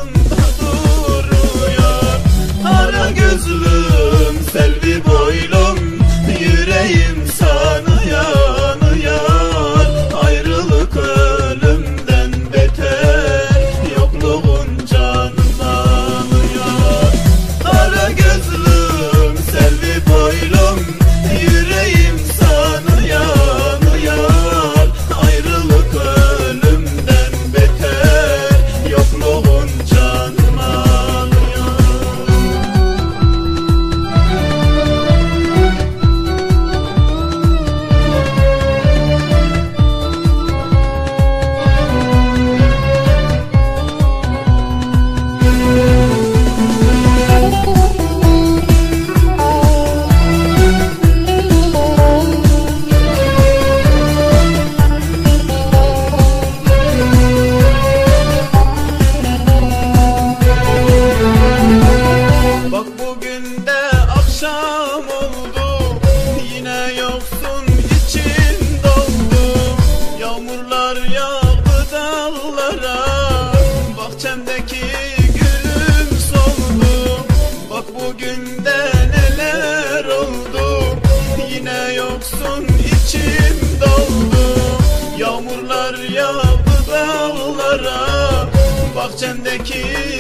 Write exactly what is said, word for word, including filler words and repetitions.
yanımda duruyor. Kara gözlüm, selvi boylum, yüreğim sana yanıyor. Ayrılık ölümden beter, yokluğun canımı alıyor. Kara gözlüm, selvi boylum, yüreğim sana yanıyor. Ayrılık ölümden beter, yokluğun canımı alıyor. Bak bugün de akşam oldu, yine yoksun için doldu. Yağmurlar yağdı dallara, bahçemdeki gülüm soldu. Bak bugün de neler oldu, yine yoksun içim doldu. Yağmurlar yağdı dallara, bahçemdeki